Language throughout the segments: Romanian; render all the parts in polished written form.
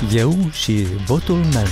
Eu și votul meu.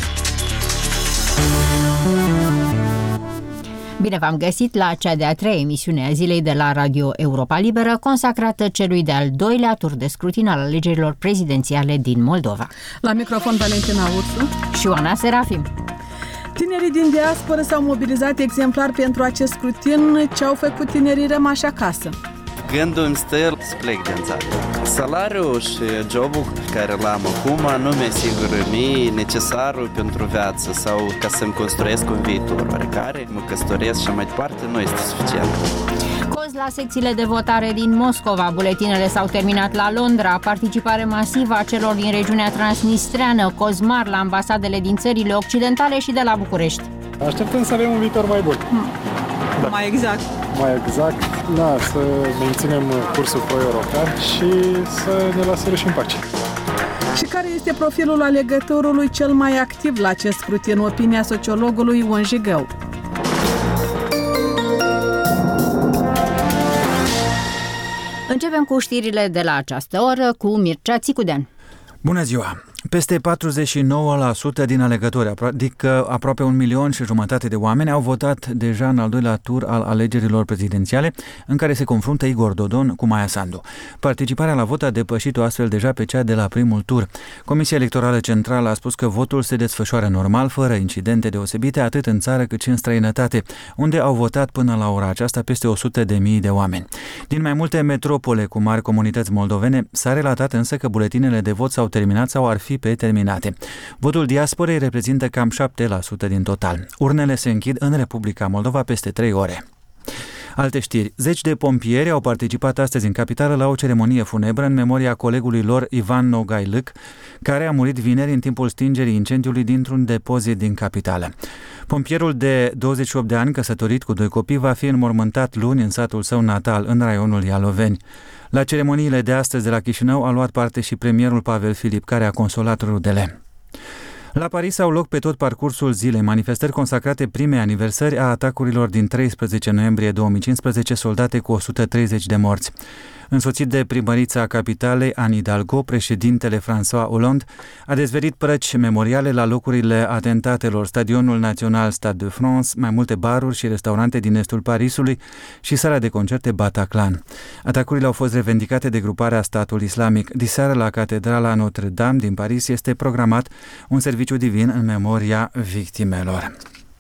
Bine v-am găsit la cea de-a treia emisiune a zilei de la Radio Europa Liberă, consacrată celui de-al doilea tur de scrutin al alegerilor prezidențiale din Moldova. La microfon Valentina Ursu și Oana Serafim. Tinerii din diasporă s-au mobilizat exemplar pentru acest scrutin. Ce au făcut tinerii rămași acasă? Gândul îmi stă să plec din țară. Salariul și jobul care l-am acum nu mi-asigură mie necesarul pentru viață sau ca să-mi construiesc un viitor oarecare. Mă căsătoresc și mai departe nu este suficient. Cozi la secțiile de votare din Moscova. Buletinele s-au terminat la Londra. Participare masivă a celor din regiunea transnistreană. Cozi mari la ambasadele din țările occidentale și de la București. Așteptăm să avem un viitor mai bun. Da. Mai exact, să menținem cursul pro-european și să ne lasă și în pace. Și care este profilul alegătorului cel mai activ la acest scrutin? Opinia sociologului Ion Jigău. Începem cu știrile de la această oră cu Mircea Țicudean. Bună ziua! Peste 49% din alegători, adică aproape 1,5 milion de oameni, au votat deja în al doilea tur al alegerilor prezidențiale, în care se confruntă Igor Dodon cu Maia Sandu. Participarea la vot a depășit-o astfel deja pe cea de la primul tur. Comisia Electorală Centrală a spus că votul se desfășoară normal, fără incidente deosebite, atât în țară cât și în străinătate, unde au votat până la ora aceasta peste 100.000 de oameni. Din mai multe metropole cu mari comunități moldovene s-a relatat însă că buletinele de vot s-au terminat sau ar fi terminate. Votul diasporei reprezintă cam 7% din total. Urnele se închid în Republica Moldova peste 3 ore. Alte știri. Zeci de pompieri au participat astăzi în capitală la o ceremonie funebră în memoria colegului lor Ivan Nogailâc, care a murit vineri în timpul stingerii incendiului dintr-un depozit din capitală. Pompierul de 28 de ani, căsătorit cu 2 copii, va fi înmormântat luni în satul său natal, în raionul Ialoveni. La ceremoniile de astăzi de la Chișinău a luat parte și premierul Pavel Filip, care a consolat rudele. La Paris au loc pe tot parcursul zilei manifestări consacrate primei aniversări a atacurilor din 13 noiembrie 2015, soldate cu 130 de morți. Însoțit de primărița capitalei, Anne Hidalgo, președintele François Hollande a dezverit prăci memoriale la locurile atentatelor, Stadionul Național Stade de France, mai multe baruri și restaurante din estul Parisului și sala de concerte Bataclan. Atacurile au fost revendicate de gruparea Statul Islamic. Diseară la Catedrala Notre-Dame din Paris este programat un serviciu divin în memoria victimelor.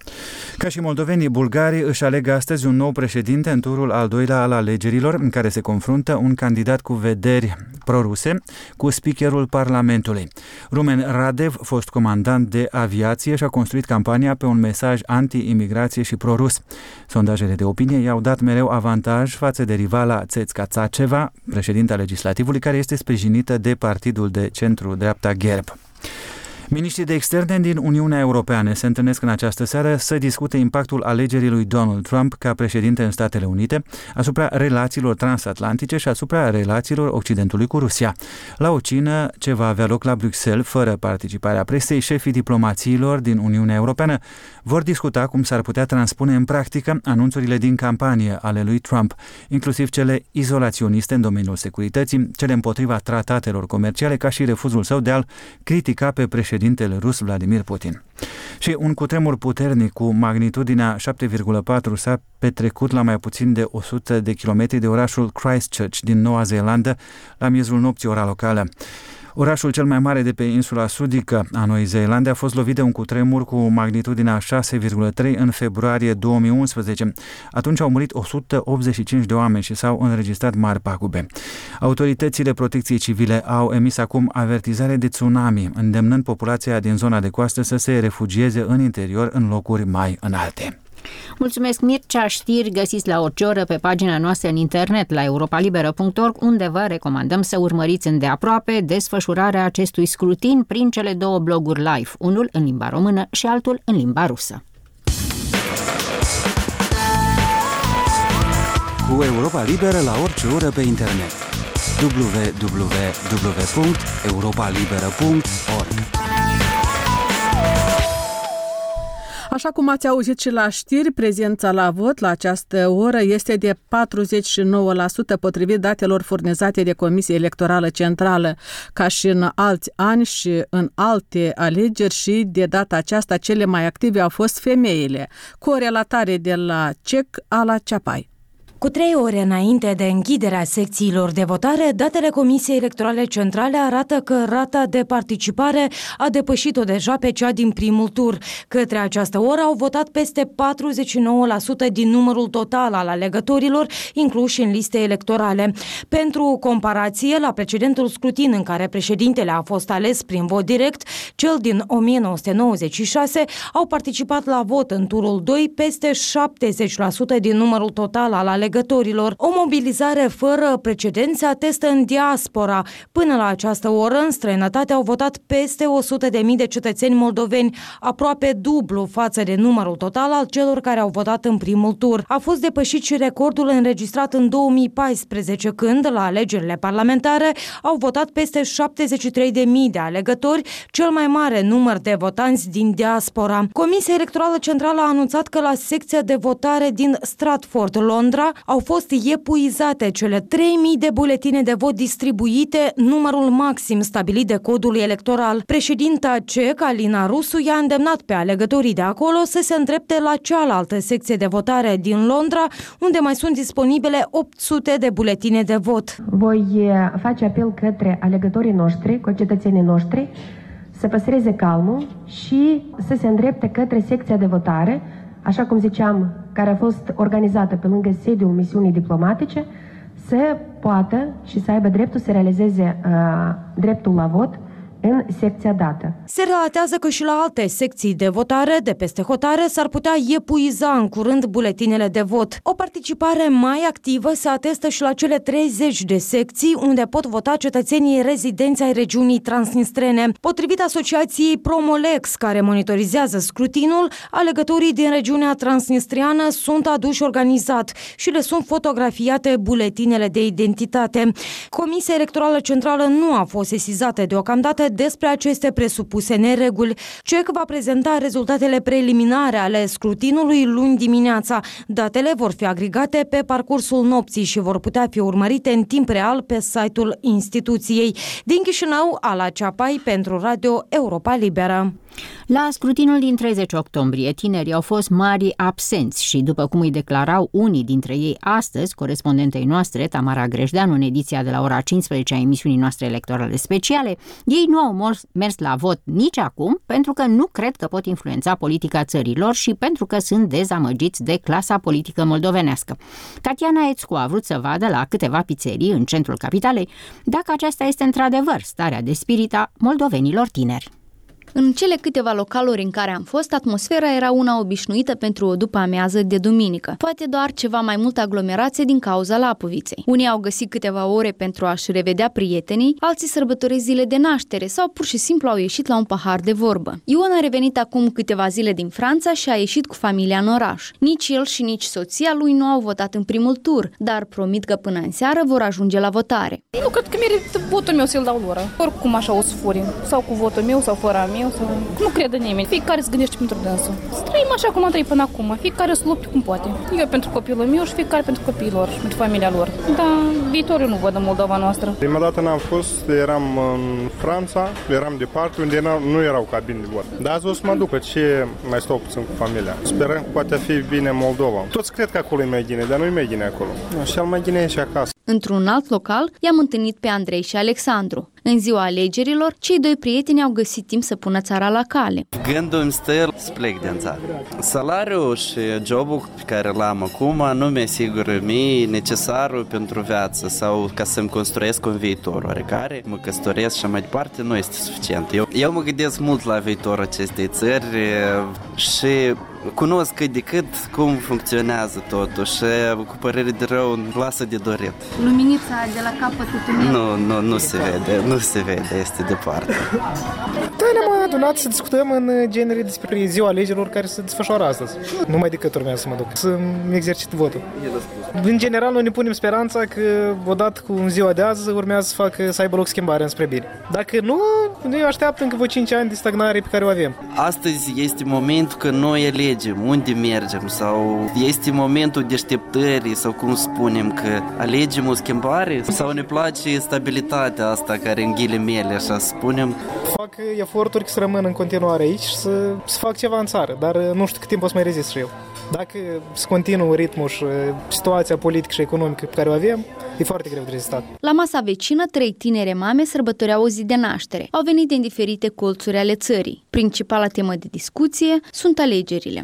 Ca și moldovenii, bulgarii își aleg astăzi un nou președinte în turul al doilea al alegerilor, în care se confruntă un candidat cu vederi proruse cu speakerul Parlamentului. Rumen Radev, fost comandant de aviație, și-a construit campania pe un mesaj anti-imigrație și prorus. Sondajele de opinie i-au dat mereu avantaj față de rivala Țețca Țaceva, președinta legislativului, care este sprijinită de partidul de centru-dreapta GERB. Miniștrii de externe din Uniunea Europeană se întâlnesc în această seară să discute impactul alegerii lui Donald Trump ca președinte în Statele Unite asupra relațiilor transatlantice și asupra relațiilor Occidentului cu Rusia. La o cină ce va avea loc la Bruxelles, fără participarea presei, șefii diplomațiilor din Uniunea Europeană vor discuta cum s-ar putea transpune în practică anunțurile din campanie ale lui Trump, inclusiv cele izolaționiste în domeniul securității, cele împotriva tratatelor comerciale, ca și refuzul său de a-l critica pe președintele rus Vladimir Putin. Și un cutremur puternic cu magnitudinea 7,4 s-a petrecut la mai puțin de 100 de kilometri de orașul Christchurch din Noua Zeelandă la miezul nopții, ora locală. Orașul cel mai mare de pe insula sudică a Noii Zeelande a fost lovit de un cutremur cu magnitudinea 6,3 în februarie 2011. Atunci au murit 185 de oameni și s-au înregistrat mari pagube. Autoritățile protecției civile au emis acum avertizare de tsunami, îndemnând populația din zona de coastă să se refugieze în interior în locuri mai înalte. Mulțumesc, Mircea. Știri găsiți la orice oră pe pagina noastră în internet la europalibera.org, unde vă recomandăm să urmăriți îndeaproape desfășurarea acestui scrutin prin cele 2 bloguri live, unul în limba română și altul în limba rusă. Cu Europa Liberă la orice oră pe internet. www.europalibera.org. Așa cum ați auzit și la știri, prezența la vot la această oră este de 49% potrivit datelor furnizate de Comisia Electorală Centrală. Ca și în alți ani și în alte alegeri și de data aceasta cele mai active au fost femeile. Cu o relatare de la CEC Ala Ceapai. Cu 3 ore înainte de închiderea secțiilor de votare, datele Comisiei Electorale Centrale arată că rata de participare a depășit-o deja pe cea din primul tur. Către această oră au votat peste 49% din numărul total al alegătorilor incluși în liste electorale. Pentru comparație, la precedentul scrutin în care președintele a fost ales prin vot direct, cel din 1996, au participat la vot în turul 2 peste 70% din numărul total al alegătorilor. O mobilizare fără precedent se atestă în diaspora. Până la această oră, în străinătate au votat peste 100.000 de cetățeni moldoveni, aproape dublu față de numărul total al celor care au votat în primul tur. A fost depășit și recordul înregistrat în 2014, când, la alegerile parlamentare, au votat peste 73.000 de alegători, cel mai mare număr de votanți din diaspora. Comisia Electorală Centrală a anunțat că la secția de votare din Stratford, Londra, au fost epuizate cele 3.000 de buletine de vot distribuite, numărul maxim stabilit de codul electoral. Președinta CEC, Alina Rusu, i-a îndemnat pe alegătorii de acolo să se îndrepte la cealaltă secție de votare din Londra, unde mai sunt disponibile 800 de buletine de vot. Voi face apel către alegătorii noștri, concetățenii noștri, să păstreze calmul și să se îndrepte către secția de votare, așa cum ziceam, care a fost organizată pe lângă sediul misiunii diplomatice, să poată și să aibă dreptul să realizeze dreptul la vot în secția dată. Se relatează că și la alte secții de votare de peste hotare s-ar putea epuiza în curând buletinele de vot. O participare mai activă se atestă și la cele 30 de secții unde pot vota cetățenii rezidenți ai regiunii transnistrene. Potrivit asociației Promolex, care monitorizează scrutinul, alegătorii din regiunea transnistriană sunt aduși organizat și le sunt fotografiate buletinele de identitate. Comisia Electorală Centrală nu a fost sesizată deocamdată despre aceste presupuse nereguli. CEC va prezenta rezultatele preliminare ale scrutinului luni dimineața. Datele vor fi agregate pe parcursul nopții și vor putea fi urmărite în timp real pe site-ul instituției. Din Chișinău, Ala Ceapai pentru Radio Europa Liberă. La scrutinul din 30 octombrie, tinerii au fost mari absenți și, după cum îi declarau unii dintre ei astăzi, corespondentei noastre, Tamara Grejdeanu, în ediția de la ora 15 a emisiunii noastre electorale speciale, ei nu au mers la vot nici acum, pentru că nu cred că pot influența politica țărilor și pentru că sunt dezamăgiți de clasa politică moldovenească. Tatiana Ețcu a vrut să vadă la câteva pizzerii în centrul capitalei dacă aceasta este într-adevăr starea de spirit a moldovenilor tineri. În cele câteva localuri în care am fost, atmosfera era una obișnuită pentru o după-amiază de duminică. Poate doar ceva mai multă aglomerație din cauza Lapoviței. Unii au găsit câteva ore pentru a-și revedea prietenii, alții sărbătoresc zile de naștere sau pur și simplu au ieșit la un pahar de vorbă. Ion a revenit acum câteva zile din Franța și a ieșit cu familia în oraș. Nici el și nici soția lui nu au votat în primul tur, dar promit că până în seară vor ajunge la votare. Nu cred că merită votul meu să-l dau lor. Oricum așa o să furim. Sau cu votul meu sau fără a meu. Nu crede nimeni. Fiecare se gândește pentru dânsul. Să trăim așa cum am trăit până acum. Fiecare să lupte cum poate. Eu pentru copilul meu și fiecare pentru copiii lor și pentru familia lor. Dar viitorul nu văd în Moldova noastră. Prima dată n-am fost, eram în Franța, eram departe, unde nu erau cabine de vot. Dar azi o să mă duc, că ce mai stau puțin cu familia. Sperăm că poate fi bine în Moldova. Toți cred că acolo e mai bine, dar nu e mai bine acolo. Cel mai bine e și acasă. Într-un alt local, i-am întâlnit pe Andrei și Alexandru. În ziua alegerilor, cei doi prieteni au găsit timp să pună țara la cale. Gândul îmi stă să plec din țară. Salariul și jobul pe care l-am acum nu mi asigură mie necesarul pentru viață sau ca să-mi construiesc un viitor oarecare. Mă căsătoresc și mai departe nu este suficient. Eu mă gândesc mult la viitorul acestei țări și cunosc cât de cât cum funcționează totul și cu părere de rău lasă de dorit. Luminița de la capătul tunelului? Nu se vede, este departe. Da, ne-am adunat să discutăm în genere despre ziua alegerilor care se desfășoară astăzi. Numai decât urmează să mă duc, să-mi exercit votul. În general, noi ne punem speranța că odată cu ziua de azi urmează să aibă loc schimbarea înspre bine. Dacă nu, noi așteaptă încă vreo 5 ani de stagnare pe care o avem. Astăzi este momentul că noi alegem unde mergem sau este momentul deșteptării sau cum spunem că alegem o schimbare sau ne place stabilitatea asta care în ghilimele așa spunem. Fac eforturi să rămân în continuare aici și să fac ceva în țară, dar nu știu cât timp o să mai rezist și eu. Dacă se continuă ritmul și situația politică și economică pe care o avem, e foarte greu de rezistat. La masa vecină, 3 tinere mame sărbătoreau o zi de naștere. Au venit din diferite colțuri ale țării. Principala temă de discuție sunt alegerile.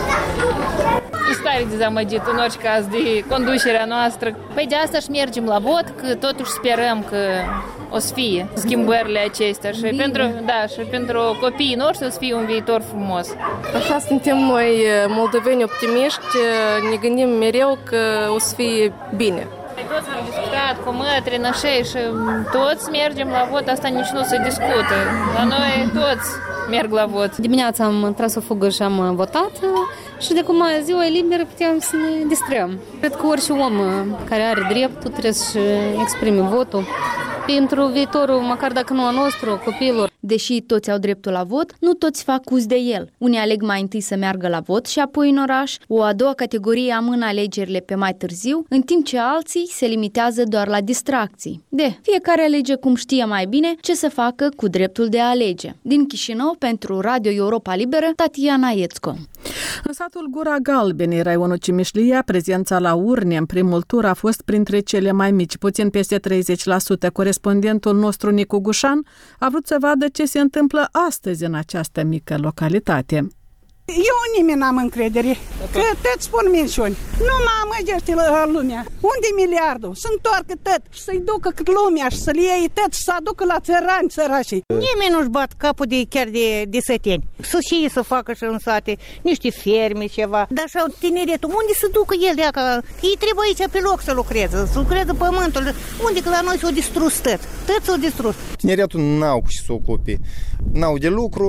E stare dezamăgit în orice caz de conducerea noastră. Păi de asta și mergem la vot, că totuși sperăm că o să fie schimbările acestea și pentru copiii noștri o să fie un viitor frumos. Așa suntem noi moldoveni optimiști, ne gândim mereu că o să fie bine. Toți am discutat cu mătri, nășei și toți mergem la vot, asta nici nu se discută. La noi toți merg la vot. Dimineața am tras o fugă și am votat și de cum ziua e liberă puteam să ne distrăm. Cred că orice om care are dreptul trebuie să exprime votul pentru viitorul, măcar dacă nu a nostru, copiilor. Deși toți au dreptul la vot, nu toți fac uz de el. Unii aleg mai întâi să meargă la vot și apoi în oraș, o a doua categorie amână alegerile pe mai târziu, în timp ce alții se limitează doar la distracții. Fiecare alege cum știe mai bine ce să facă cu dreptul de a alege. Din Chișinău, pentru Radio Europa Liberă, Tatiana Iețco. În satul Gura Galbenei, raionul Cimișlia, prezența la urne în primul tur a fost printre cele mai mici, puțin peste 30%. Corespondentul nostru, Nicu Gușan, a vrut să vadă ce se întâmplă astăzi în această mică localitate. Eu nimeni n-am încredere, că tot spun minciuni. Nu mă amăgește lumea. Unde miliardul? Să întoarcă tot și să-i ducă cât lumea și să-l iei tot și să aducă la țărani sărașii. Nimeni nu-și bat capul chiar de săteni. Să și ei să facă și în sate niște ferme, ceva. Dar și tineretul, unde să ducă el de acá? Ei trebuie aici pe loc să lucreze, pământul. Unde că la noi s-au distrus tot. Tot s-au distrus. Tineretul n-au cu ce să ocupe. N-au de lucru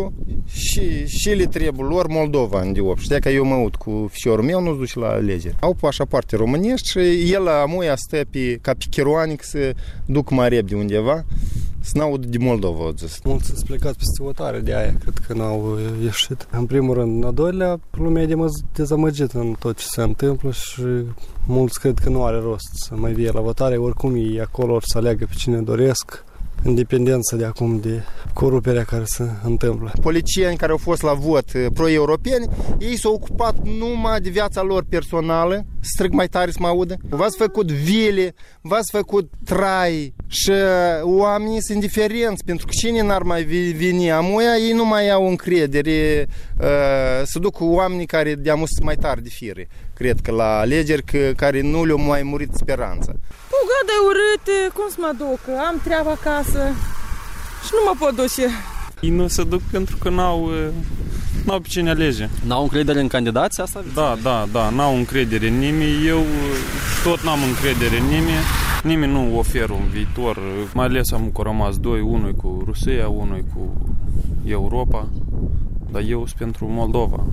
și le trebuie lor Moldova în de 8. Știa că eu mă uit cu fiorul meu, nu-ți duce la alegeri. Au pașapoarte românești și el amuia stă ca pe chiroanic să duc mai repede undeva, să n-aud de Moldova, au zis. Mulți s-au plecat peste votare de aia, cred că n-au ieșit. În primul rând, în al doilea, lumea e dezamăgită în tot ce se întâmplă și mulți cred că nu are rost să mai vie la votare, oricum ei acolo or să aleagă pe cine doresc, în dependență de acum de coruperea care se întâmplă. Politicieni care au fost la vot pro-europeni, ei s-au ocupat numai de viața lor personală, strâng mai tare să mă audă. V-ați făcut vile, v-ați făcut trai și oamenii sunt indiferenți, pentru că cine n-ar mai veni amuia, ei nu mai au încredere să duc oamenii care de-amu sunt mai tare de fire. Cred că la alegeri care nu le-au mai murit speranța. Pugada e urâtă, cum să mă duc? Am treabă acasă și nu mă pot duce. Ei nu se duc pentru că n-au pe cine alege. N-au încredere în candidați asta? Da, n-au încredere în nimeni. Eu tot n-am încredere în nimeni. Nimeni nu oferă un viitor. Mai ales am rămas doi, unul cu Rusia, unul cu Europa. Dar eu sunt pentru Moldova.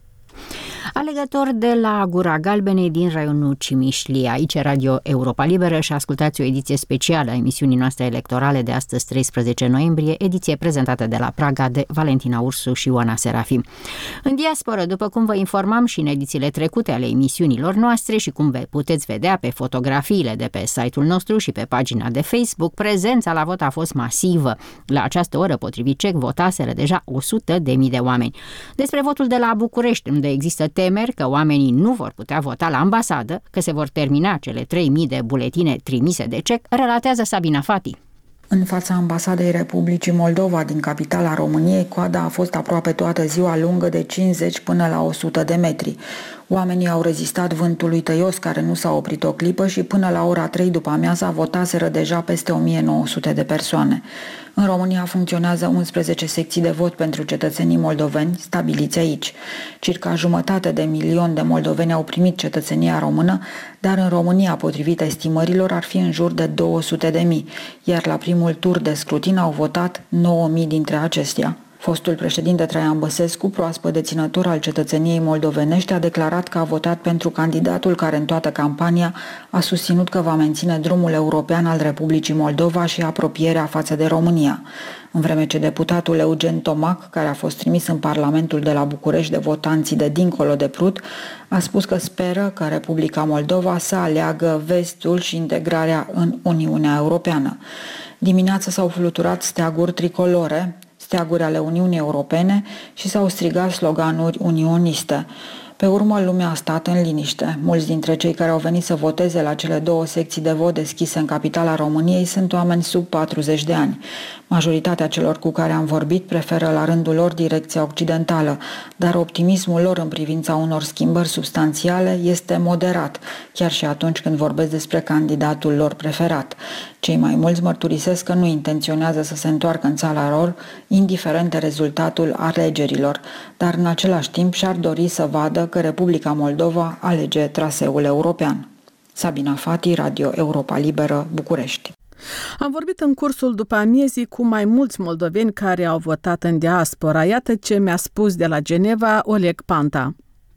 Alegător de la Gura Galbenei din raionul Cimișlia. Aici Radio Europa Liberă și ascultați o ediție specială a emisiunii noastre electorale de astăzi, 13 noiembrie, ediție prezentată de la Praga de Valentina Ursu și Ioana Serafim. În diasporă, după cum vă informam și în edițiile trecute ale emisiunilor noastre și cum puteți vedea pe fotografiile de pe site-ul nostru și pe pagina de Facebook, prezența la vot a fost masivă. La această oră, potrivit CEC, votaseră deja 100.000 de oameni. Despre votul de la București, unde există temeri că oamenii nu vor putea vota la ambasadă, că se vor termina cele 3.000 de buletine trimise de CEC, relatează Sabina Fati. În fața ambasadei Republicii Moldova din capitala României, coada a fost aproape toată ziua lungă de 50 până la 100 de metri. Oamenii au rezistat vântului tăios care nu s-a oprit o clipă și până la ora 3 după amiaza votaseră deja peste 1900 de persoane. În România funcționează 11 secții de vot pentru cetățenii moldoveni stabiliți aici. Circa 1,5 milion de moldoveni au primit cetățenia română, dar în România, potrivit estimărilor, ar fi în jur de 200.000, iar la primul tur de scrutin au votat 9.000 dintre acestea. Fostul președinte Traian Băsescu, proaspăt deținător al cetățeniei moldovenești, a declarat că a votat pentru candidatul care în toată campania a susținut că va menține drumul european al Republicii Moldova și apropierea față de România. În vreme ce deputatul Eugen Tomac, care a fost trimis în Parlamentul de la București de votanții de dincolo de Prut, a spus că speră că Republica Moldova să aleagă vestul și integrarea în Uniunea Europeană. Dimineața s-au fluturat steaguri tricolore, steaguri ale Uniunii Europene și s-au strigat sloganuri unioniste. Pe urmă, lumea a stat în liniște. Mulți dintre cei care au venit să voteze la cele 2 secții de vot deschise în capitala României sunt oameni sub 40 de ani. Majoritatea celor cu care am vorbit preferă la rândul lor direcția occidentală, dar optimismul lor în privința unor schimbări substanțiale este moderat, chiar și atunci când vorbesc despre candidatul lor preferat. Cei mai mulți mărturisesc că nu intenționează să se întoarcă în țara lor, indiferent de rezultatul alegerilor, dar în același timp și-ar dori să vadă că Republica Moldova alege traseul european. Sabina Fati, Radio Europa Liberă, București. Am vorbit în cursul după amiezii cu mai mulți moldoveni care au votat în diaspora. Iată ce mi-a spus de la Geneva Oleg Panta.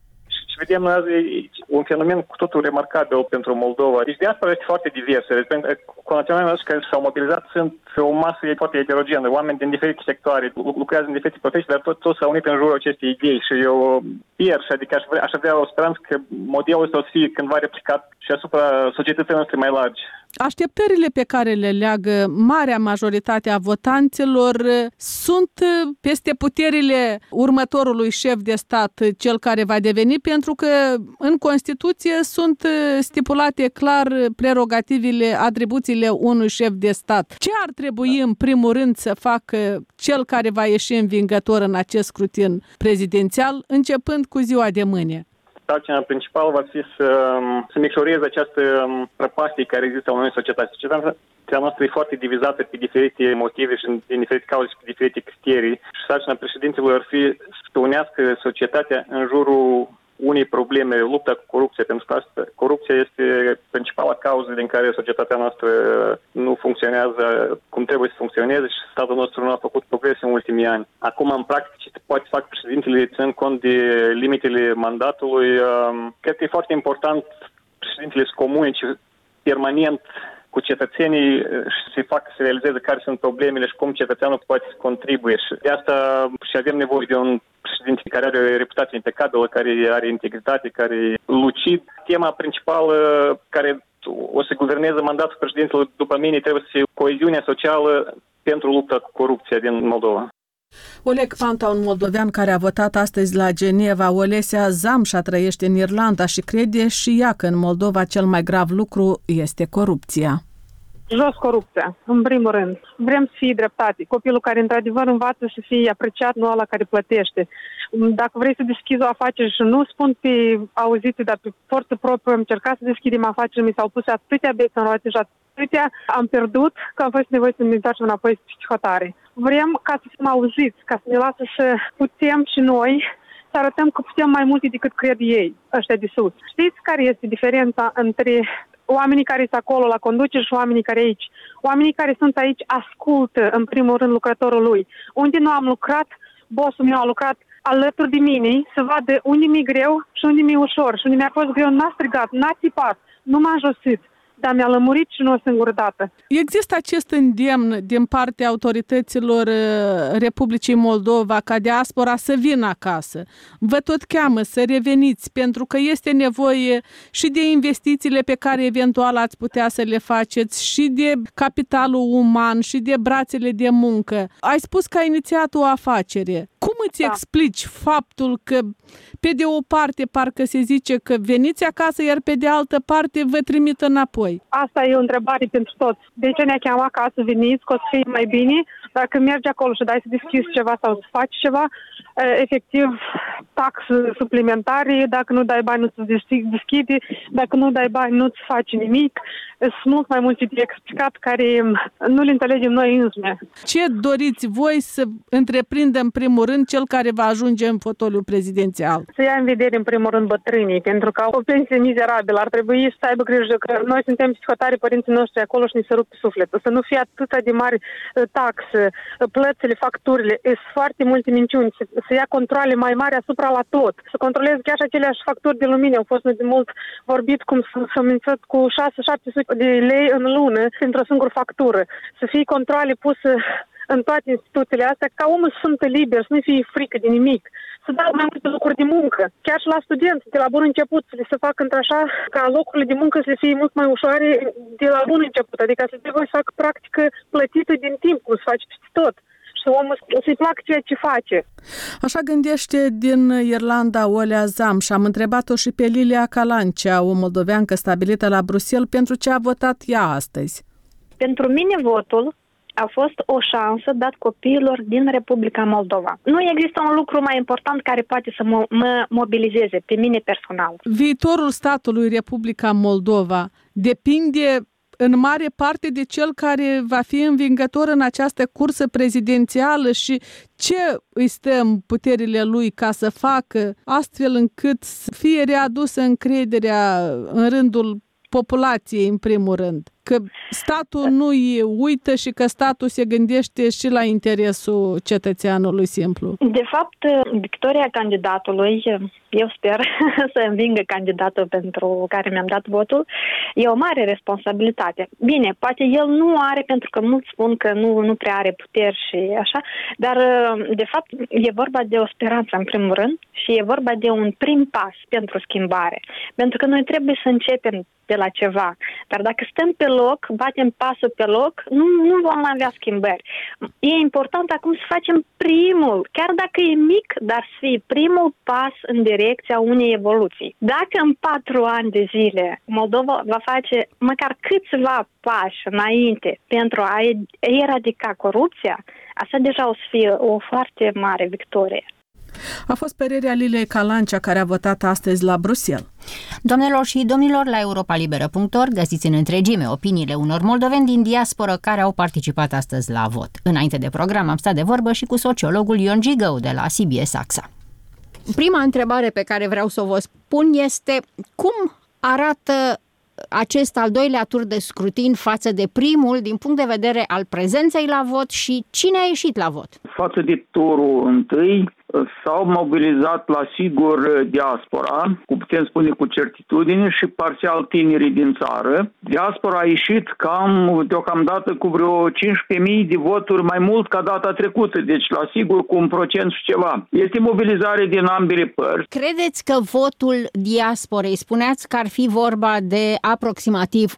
Și vedem azi un fenomen cu totul remarcabil pentru Moldova. Deci diaspora este foarte diversă. Conaționalii noștri care s-au mobilizat sunt o masă foarte heterogenă. Oameni din diferite sectoare, lucrează în diferite profesii, dar toți s-au unit în jurul acestei idei. Și eu pierd, adică aș avea o speranță că modelul ăsta o să fie cândva replicat și asupra societății noastre mai largi. Așteptările pe care le leagă marea majoritate a votanților sunt peste puterile următorului șef de stat, cel care va deveni, pentru că în Constituție sunt stipulate clar prerogativele, atribuțiile unui șef de stat. Ce ar trebui în primul rând să facă cel care va ieși învingător în acest scrutin prezidențial, începând cu ziua de mâine? Sarcina principală va fi să micșoreze această prăpastie care există în noi societate. Societatea noastră e foarte divizată pe diferite motive și din diferite cauze și pe diferite criterii. Și sarcina președintelui ar fi să unească societatea în jurul unei probleme, lupta cu corupția, pentru că corupția este principala cauză din care societatea noastră nu funcționează cum trebuie să funcționeze și statul nostru nu a făcut progrese în ultimii ani. Acum, în practică, ce poate fac președintele ținând cont de limitele mandatului, cred că e foarte important președintele să comunice permanent cu cetățenii și să-i facă să realizeze care sunt problemele și cum cetățeanul poate să contribuie. Și de asta și avem nevoie de un președinte care are o reputație impecabilă, care are integritate, care e lucid. Tema principală care o să guverneze mandatul președintelui, după mine, trebuie să fie coeziunea socială pentru lupta cu corupția din Moldova. Oleg Panta, un moldovean care a votat astăzi la Geneva. Olesia Zamșa trăiește în Irlanda și crede și ea că în Moldova cel mai grav lucru este corupția. Jos corupția, în primul rând. Vrem să fie dreptate. Copilul care într-adevăr învață să fie apreciat, nu ăla care plătește. Dacă vrei să deschizi o afacere și nu spun pe auzite, dar pe forță proprie, am încercat să deschidem afaceri, mi s-au pus atâtea beți în roate și atâtea am pierdut că am fost nevoie să ne întoarcem înapoi spre hotare. Vrem ca să fim auziți, ca să ne lasă să putem și noi să arătăm că putem mai multe decât cred ei, ăștia de sus. Știți care este diferența între oamenii care sunt acolo la conducere și oamenii care aici? Oamenii care sunt aici ascultă, în primul rând, lucrătorul lui. Unde nu am lucrat, bossul meu a lucrat alături de mine să vadă unde mi-e greu și unde mi-e ușor. Și unde mi-a fost greu, n-a strigat, n-a țipat, nu m-a înjosit, dar mi-a lămurit și nu o singură dată. Există acest îndemn din partea autorităților Republicii Moldova ca diaspora să vină acasă. Vă tot cheamă să reveniți, pentru că este nevoie și de investițiile pe care eventual ați putea să le faceți, și de capitalul uman, și de brațele de muncă. Ai spus că ai inițiat o afacere. Cum îți explici faptul că pe de o parte parcă se zice că veniți acasă, iar pe de altă parte vă trimit înapoi? Asta e o întrebare pentru toți. De ce ne cheamă acasă, veniți, că o să fie mai bine? Dacă mergi acolo și dai să deschizi ceva sau să faci ceva, efectiv, taxe suplimentare, dacă nu dai bani nu-ți deschide, dacă nu dai bani nu-ți faci nimic. Sunt mult mai multe de explicat care nu le înțelegem noi înșine. Ce doriți voi să întreprindă în primul rând cel care va ajunge în fotoliul prezidențial? Să ia în vedere în primul rând bătrânii, pentru că au o pensie mizerabilă. Ar trebui să aibă grijă că noi suntem psihotari, părinții noștri acolo și ni se rupe sufletul. Să nu fie atât de mari taxe, plățile, facturile. Sunt foarte multe minciuni. Să ia controle mai mari asupra la tot. Să controleze chiar și aceleași facturi de lumină. Au fost de mult vorbit cum să mințat cu 600-700 de lei în lună pentru o singură factură. Să fie controle puse în toate instituțiile astea, ca omul să simtă liber, să nu fie frică de nimic. Să dau mai multe locuri de muncă. Chiar și la studenți, de la bun început, să le se facă într-așa ca locurile de muncă să le fie mult mai ușoare de la bun început. Adică să trebuie să facă practică plătită din timp, cum se face peste tot. Și omul să-i placă ceea ce face. Așa gândește din Irlanda Olea Zam și am întrebat-o și pe Lilia Calancea, o moldoveancă stabilită la Bruxelles, pentru ce a votat ea astăzi. Pentru mine votul a fost o șansă dat copiilor din Republica Moldova. Nu există un lucru mai important care poate să mă mobilizeze pe mine personal. Viitorul statului Republica Moldova depinde în mare parte de cel care va fi învingător în această cursă prezidențială și ce îi stă în puterile lui ca să facă astfel încât să fie readusă încrederea în rândul populației, în primul rând. Că statul nu îi uită și că statul se gândește și la interesul cetățeanului simplu. De fapt, victoria candidatului, eu sper să învingă candidatul pentru care mi-am dat votul, e o mare responsabilitate. Bine, poate el nu are, pentru că mulți spun că nu prea are puteri și așa, dar de fapt e vorba de o speranță în primul rând și e vorba de un prim pas pentru schimbare. Pentru că noi trebuie să începem de la ceva. Dar dacă stăm pe loc, batem pasul pe loc, nu vom avea schimbări. E important acum să facem primul, chiar dacă e mic, dar să fie primul pas în direcția unei evoluții. Dacă în 4 ani de zile Moldova va face măcar câțiva pași înainte pentru a eradica corupția, asta deja o să fie o foarte mare victorie. A fost părerea Liliei Calancea, care a votat astăzi la Bruxelles. Doamnelor și domnilor, la europalibera.org găsiți în întregime opiniile unor moldoveni din diasporă care au participat astăzi la vot. Înainte de program am stat de vorbă și cu sociologul Ion Gigău de la CBS AXA. Prima întrebare pe care vreau să o vă spun este cum arată acest al doilea tur de scrutin față de primul din punct de vedere al prezenței la vot și cine a ieșit la vot? Față de turul întâi, s-au mobilizat la sigur diaspora, putem spune cu certitudine, și parțial tinerii din țară. Diaspora a ieșit deocamdată cu vreo 15.000 de voturi mai mult ca data trecută, deci la sigur cu 1% și ceva. Este mobilizare din ambele părți. Credeți că votul diasporei, spuneați că ar fi vorba de aproximativ 1%.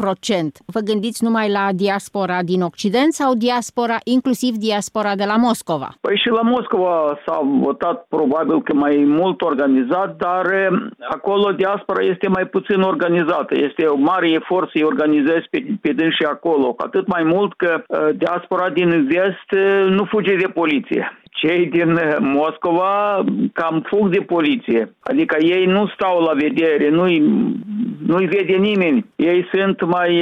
Vă gândiți numai la diaspora din Occident sau inclusiv diaspora de la Moscova? Păi și la Moscova s-a votat probabil că mai mult organizat, dar acolo diaspora este mai puțin organizată. Este o mare efort să-i organizezi pe dânsi acolo, cu atât mai mult că diaspora din vest nu fuge de poliție. Cei din Moscova cam fug de poliție. Adică ei nu stau la vedere, nu-i vede nimeni. Ei sunt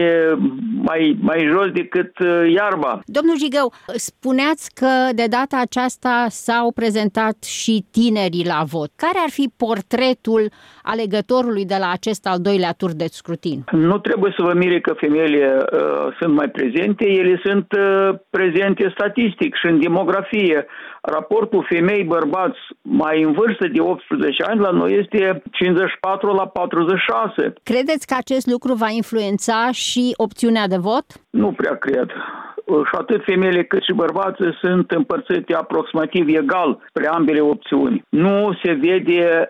mai jos decât iarba. Domnul Gigău, spuneați că de data aceasta s-au prezentat și tinerii la vot. Care ar fi portretul alegătorului de la acest al doilea tur de scrutin? Nu trebuie să vă mire că femeile sunt mai prezente. Ele sunt prezente statistic și în demografie. Raportul femei-bărbați mai în vârstă de 18 ani la noi este 54-46. Credeți că acest lucru va influența și opțiunea de vot? Nu prea cred. Și atât femeile cât și bărbații sunt împărțite aproximativ egal spre ambele opțiuni. Nu se vede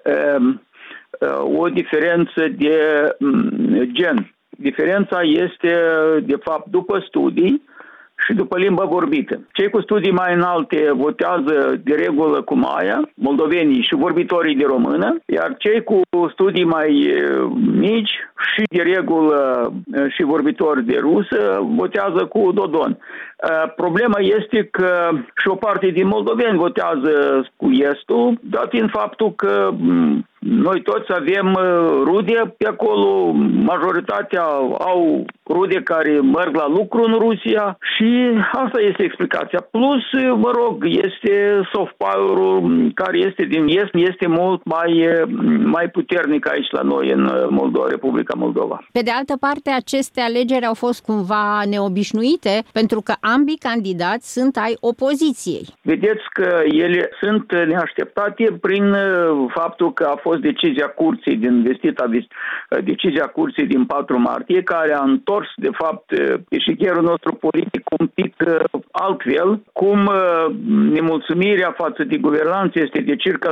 o diferență de gen. Diferența este, de fapt, după studii și după limba vorbită. Cei cu studii mai înalte votează de regulă cum aia, moldovenii și vorbitorii de română, iar cei cu studii mai mici și de regulă și vorbitori de rusă votează cu Dodon. Problema este că și o parte din moldoveni votează cu estul, dat fiind faptul că noi toți avem rude pe acolo, majoritatea au rude care merg la lucru în Rusia și asta este explicația. Plus, mă rog, este soft power-ul care este din est, este mult mai puternic aici la noi în Moldova, Republica Moldova. Pe de altă parte, aceste alegeri au fost cumva neobișnuite pentru că ambii candidați sunt ai opoziției. Vedeți că ele sunt neașteptate prin faptul că a fost decizia curții decizia curții din 4 martie, care a întors, de fapt, eșichierul nostru politic un pic altfel, cum nemulțumirea față de guvernanță este de circa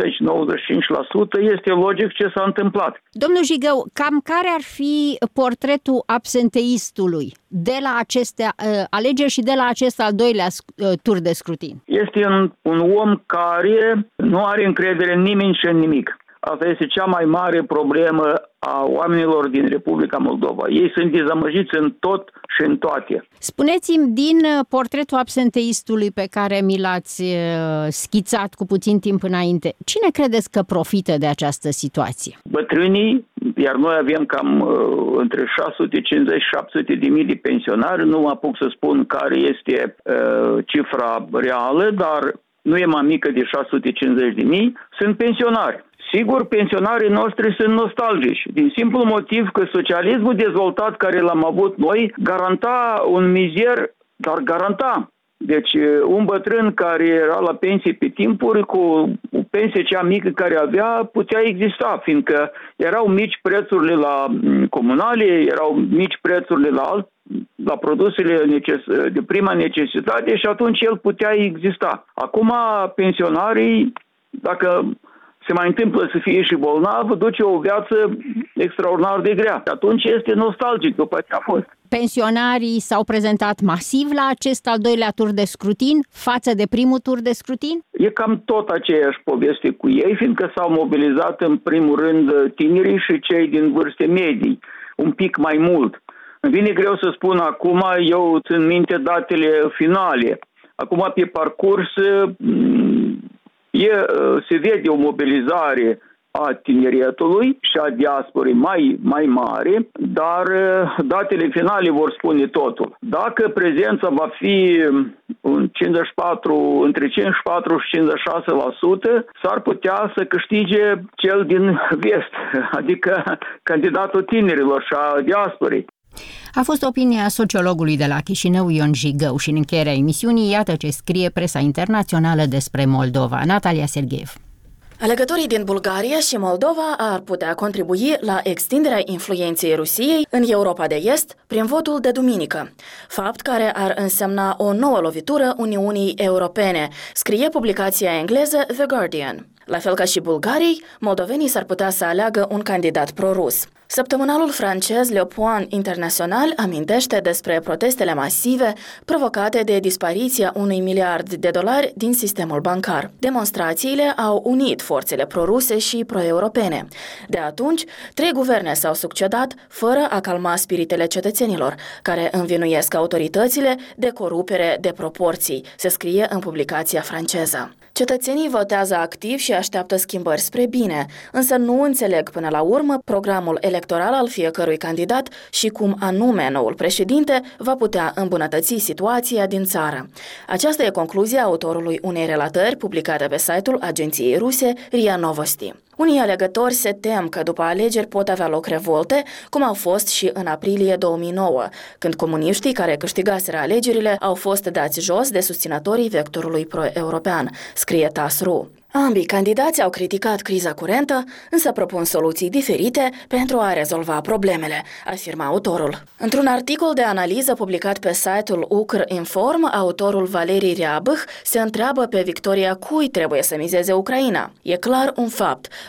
90-95%, este logic ce s-a întâmplat. Domnul Jigău, cam care ar fi portretul absenteistului de la aceste alegeri și de la acest al doilea tur de scrutin? Este un om care nu are încredere în nimeni și în nimic. Asta este cea mai mare problemă a oamenilor din Republica Moldova. Ei sunt dezamăgiți în tot și în toate. Spuneți-mi, din portretul absenteistului pe care mi l-ați schițat cu puțin timp înainte, cine credeți că profită de această situație? Bătrânii, iar noi avem cam între 650 și 700 de mii de pensionari. Nu mă apuc să spun care este cifra reală, dar nu e mai mică de 650 de mii. Sunt pensionari. Sigur, pensionarii noștri sunt nostalgici, din simplu motiv că socialismul dezvoltat care l-am avut noi garanta un mizer, dar garanta. Deci un bătrân care era la pensie pe timpuri, cu o pensie cea mică care avea, putea exista, fiindcă erau mici prețurile la comunale, erau mici prețurile la produsele de prima necesitate și atunci el putea exista. Acum pensionarii, dacă se mai întâmplă să fie și bolnav, duce o viață extraordinar de grea. Atunci este nostalgic după ce a fost. Pensionarii s-au prezentat masiv la acest al doilea tur de scrutin față de primul tur de scrutin? E cam tot aceeași poveste cu ei, fiindcă s-au mobilizat în primul rând tinerii și cei din vârste medii, un pic mai mult. Îmi vine greu să spun acum, eu țin minte datele finale. Acum pe parcurs se vede o mobilizare a tineretului și a diasporei mai mare, dar datele finale vor spune totul. Dacă prezența va fi între 54 și 56%, s-ar putea să câștige cel din vest, adică candidatul tinerilor și a diasporei. A fost opinia sociologului de la Chișinău, Ion Jigău, și în încheierea emisiunii, iată ce scrie presa internațională despre Moldova. Natalia Sergeev. Alegătorii din Bulgaria și Moldova ar putea contribui la extinderea influenței Rusiei în Europa de Est prin votul de duminică, fapt care ar însemna o nouă lovitură Uniunii Europene, scrie publicația engleză The Guardian. La fel ca și bulgarii, moldovenii s-ar putea să aleagă un candidat pro-rus. Săptămânalul francez Le Point International amintește despre protestele masive provocate de dispariția $1 miliard din sistemul bancar. Demonstrațiile au unit forțele proruse și pro-europene. De atunci, 3 guverne s-au succedat fără a calma spiritele cetățenilor, care învinuiesc autoritățile de corupere de proporții, se scrie în publicația franceză. Cetățenii votează activ și așteaptă schimbări spre bine, însă nu înțeleg până la urmă programul electoral al fiecărui candidat și cum anume noul președinte va putea îmbunătăți situația din țară. Aceasta e concluzia autorului unei relatări publicate pe site-ul agenției ruse RIA Novosti. Unii alegători se tem că după alegeri pot avea loc revolte, cum au fost și în aprilie 2009, când comuniștii care câștigaseră alegerile au fost dați jos de susținătorii vectorului pro-european, scrie TASS.ru. Ambii candidați au criticat criza curentă, însă propun soluții diferite pentru a rezolva problemele, afirma autorul. Într-un articol de analiză publicat pe site-ul Ukrinform, autorul Valerii Reabăh se întreabă pe victoria cui trebuie să mizeze Ucraina. E clar un fapt.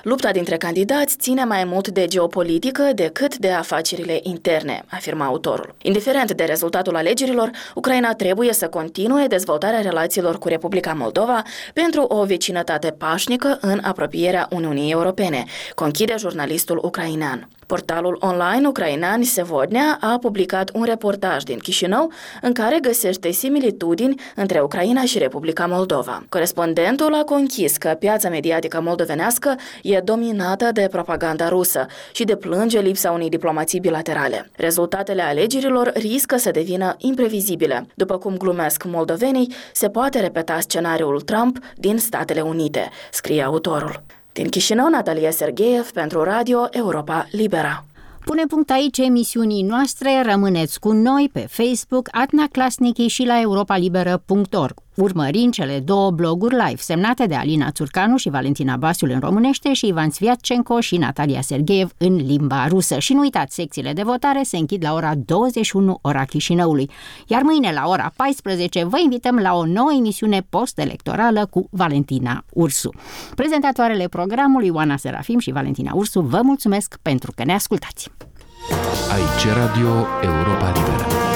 Lupta dintre candidați ține mai mult de geopolitică decât de afacerile interne, afirma autorul. Indiferent de rezultatul alegerilor, Ucraina trebuie să continue dezvoltarea relațiilor cu Republica Moldova pentru o vecinătate pașnică în apropierea Uniunii Europene, conchide jurnalistul ucrainean. Portalul online ucrainean Sevodnea a publicat un reportaj din Chișinău în care găsește similitudini între Ucraina și Republica Moldova. Corespondentul a conchis că piața mediatică moldovenească e dominată de propaganda rusă și deplânge lipsa unei diplomații bilaterale. Rezultatele alegerilor riscă să devină imprevizibile. După cum glumesc moldovenii, se poate repeta scenariul Trump din Statele Unite, scrie autorul. Din Chișinău, Natalia Sergeev pentru Radio Europa Libera. Punem punct aici emisiunii noastre, rămâneți cu noi pe Facebook, Adna Clasnichi și la europalibera.org, urmărind cele două bloguri live semnate de Alina Țurcanu și Valentina Basiul în românește și Ivan Sviatcenko și Natalia Sergeev în limba rusă. Și nu uitați, secțiile de votare se închid la ora 21, ora Chișinăului. Iar mâine la ora 14 vă invităm la o nouă emisiune post-electorală cu Valentina Ursu. Prezentatoarele programului Ioana Serafim și Valentina Ursu vă mulțumesc pentru că ne ascultați. Aici Radio Europa Liberă.